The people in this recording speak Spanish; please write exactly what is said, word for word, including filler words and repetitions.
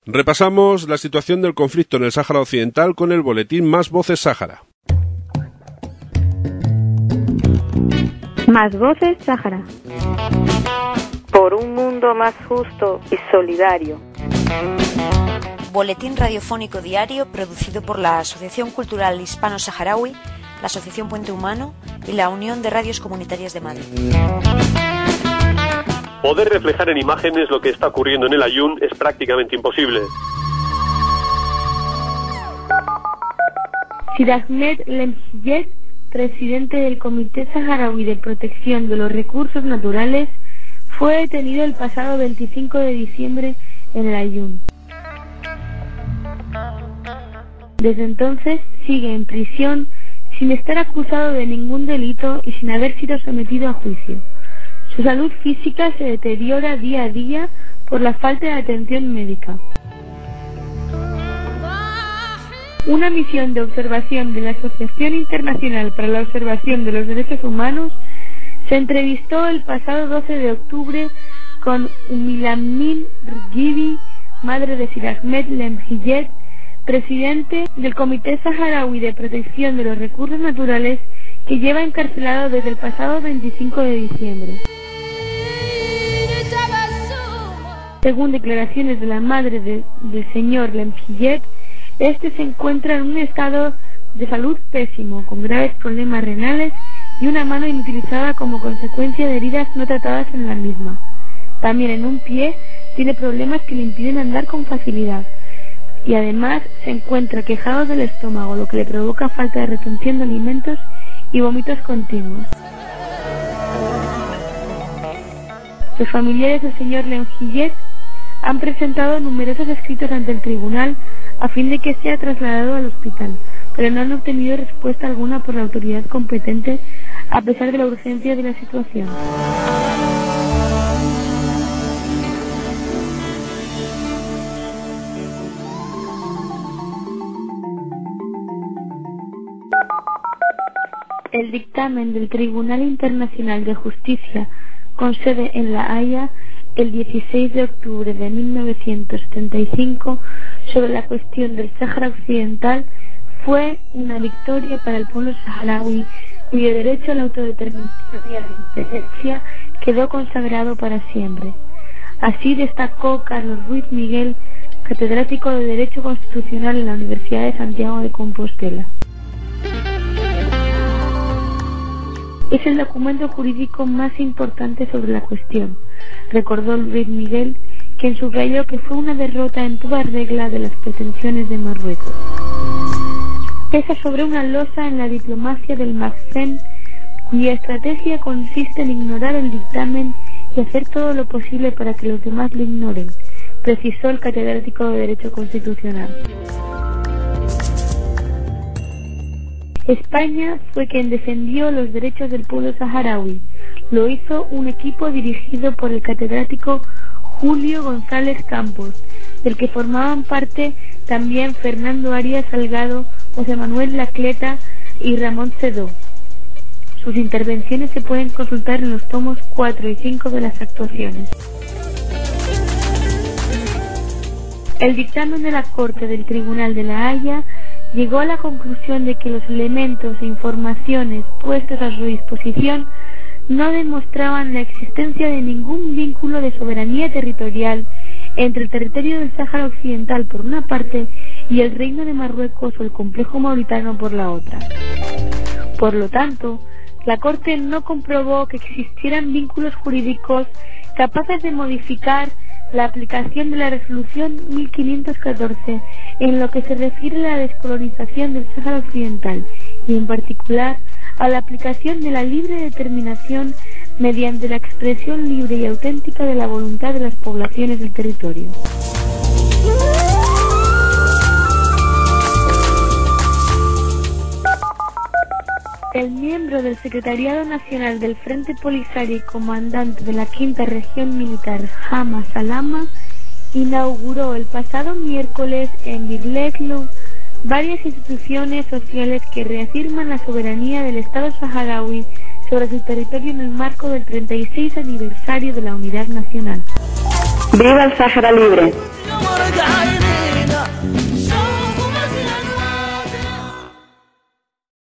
Repasamos la situación del conflicto en el Sáhara Occidental con el boletín Más Voces Sáhara. Más Voces Sáhara. Por un mundo más justo y solidario. Boletín radiofónico diario producido por la Asociación Cultural Hispano-Saharaui, la Asociación Puente Humano y la Unión de Radios Comunitarias de Madrid. Poder reflejar en imágenes lo que está ocurriendo en el Aaiún es prácticamente imposible. Sir Ahmed Lemhiyet, presidente del Comité Saharaui de Protección de los Recursos Naturales, fue detenido el pasado veinticinco de diciembre en el Aaiún. Desde entonces sigue en prisión sin estar acusado de ningún delito y sin haber sido sometido a juicio. Su salud física se deteriora día a día por la falta de atención médica. Una misión de observación de la Asociación Internacional para la Observación de los Derechos Humanos se entrevistó el pasado doce de octubre con Umilamin Rgibi, madre de Sir Ahmed Lemhiyet, presidente del Comité Saharaui de Protección de los Recursos Naturales, que lleva encarcelado desde el pasado veinticinco de diciembre. Según declaraciones de la madre de, del señor Lemhiyet, este se encuentra en un estado de salud pésimo, con graves problemas renales y una mano inutilizada como consecuencia de heridas no tratadas en la misma. También en un pie tiene problemas que le impiden andar con facilidad y además se encuentra quejado del estómago, lo que le provoca falta de retención de alimentos y vómitos continuos. Los familiares del señor Lemhiyet han presentado numerosos escritos ante el tribunal a fin de que sea trasladado al hospital, pero no han obtenido respuesta alguna por la autoridad competente a pesar de la urgencia de la situación. El dictamen del Tribunal Internacional de Justicia con sede en La Haya el dieciséis de octubre de mil novecientos setenta y cinco sobre la cuestión del Sáhara Occidental fue una victoria para el pueblo saharaui, cuyo derecho a la autodeterminación y a la independencia quedó consagrado para siempre. Así destacó Carlos Ruiz Miguel, catedrático de Derecho Constitucional en la Universidad de Santiago de Compostela. Es el documento jurídico más importante sobre la cuestión, recordó Ruiz Miguel, quien subrayó que fue una derrota en toda regla de las pretensiones de Marruecos. Pesa sobre una losa en la diplomacia del Maghreb, cuya estrategia consiste en ignorar el dictamen y hacer todo lo posible para que los demás lo ignoren, precisó el catedrático de Derecho Constitucional. España fue quien defendió los derechos del pueblo saharaui. Lo hizo un equipo dirigido por el catedrático Julio González Campos, del que formaban parte también Fernando Arias Salgado, José Manuel Lacleta y Ramón Sedó. Sus intervenciones se pueden consultar en los tomos cuatro y cinco de las actuaciones. El dictamen de la Corte del Tribunal de La Haya llegó a la conclusión de que los elementos e informaciones puestos a su disposición no demostraban la existencia de ningún vínculo de soberanía territorial entre el territorio del Sáhara Occidental por una parte y el Reino de Marruecos o el complejo mauritano por la otra. Por lo tanto, la Corte no comprobó que existieran vínculos jurídicos capaces de modificar la aplicación de la resolución mil quinientos catorce en lo que se refiere a la descolonización del Sáhara Occidental y en particular a la aplicación de la libre determinación mediante la expresión libre y auténtica de la voluntad de las poblaciones del territorio. El miembro del Secretariado Nacional del Frente Polisario y comandante de la Quinta Región Militar, Hama Salama, inauguró el pasado miércoles en Birleklu varias instituciones sociales que reafirman la soberanía del Estado saharaui sobre su territorio en el marco del treinta y seis aniversario de la Unidad Nacional. ¡Viva el Sáhara Libre!